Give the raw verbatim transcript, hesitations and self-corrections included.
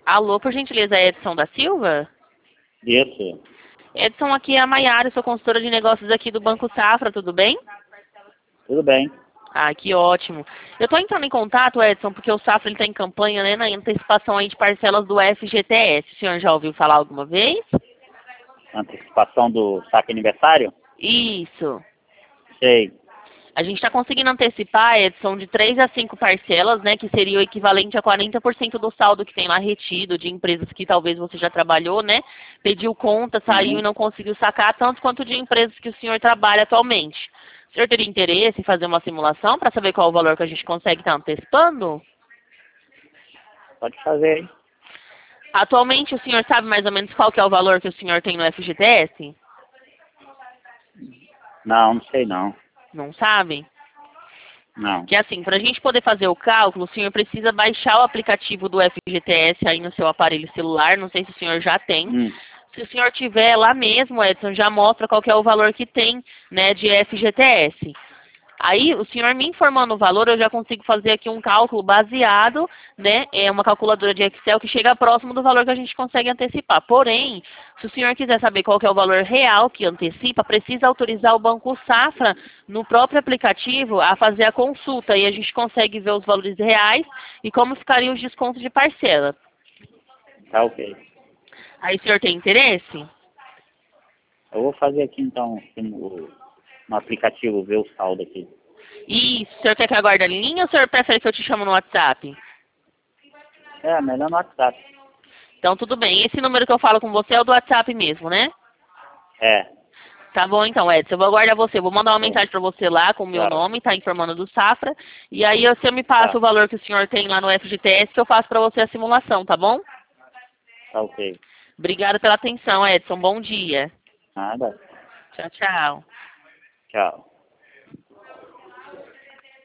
Alô, por gentileza, Edson da Silva? Isso. Edson, aqui é a Maiara, sou consultora de negócios aqui do Banco Safra, tudo bem? Tudo bem. Ah, que ótimo. Eu estou entrando em contato, Edson, porque o Safra está em campanha, né, na antecipação aí de parcelas do F G T S. O senhor já ouviu falar alguma vez? Antecipação do saque aniversário? Isso. Sei. A gente está conseguindo antecipar, Edson, de três a cinco parcelas, né, que seria o equivalente a quarenta por cento do saldo que tem lá retido de empresas que talvez você já trabalhou, né? Pediu conta, saiu Uhum. e não conseguiu sacar, tanto quanto de empresas que o senhor trabalha atualmente. O senhor teria interesse em fazer uma simulação para saber qual o valor que a gente consegue estar antecipando? Pode fazer aí. Atualmente, o senhor sabe mais ou menos qual que é o valor que o senhor tem no F G T S? Não, não sei não. Não sabe? Não. Que assim, para a gente poder fazer o cálculo, o senhor precisa baixar o aplicativo do F G T S aí no seu aparelho celular, não sei se o senhor já tem. Hum. Se o senhor tiver lá mesmo, Edson, já mostra qual que é o valor que tem, né, de F G T S. Aí, o senhor me informando o valor, eu já consigo fazer aqui um cálculo baseado, né, é uma calculadora de Excel que chega próximo do valor que a gente consegue antecipar. Porém, se o senhor quiser saber qual que é o valor real que antecipa, precisa autorizar o Banco Safra, no próprio aplicativo, a fazer a consulta. E a gente consegue ver os valores reais e como ficariam os descontos de parcela. Tá ok. Aí, o senhor tem interesse? Eu vou fazer aqui então no, no aplicativo, ver o saldo aqui. E o senhor quer que eu aguarde a linha ou o senhor prefere que eu te chame no WhatsApp? É, melhor no WhatsApp. Então, tudo bem. Esse número que eu falo com você é o do WhatsApp mesmo, né? É. Tá bom, então, Edson. Eu vou aguardar você. Vou mandar uma Bom, mensagem para você lá com o meu tchau. nome, tá informando do Safra. E aí você me passa Tá. o valor que o senhor tem lá no F G T S que eu faço para você a simulação, tá bom? Tá ok. Obrigada pela atenção, Edson. Bom dia. Nada. Tchau, tchau. Tchau.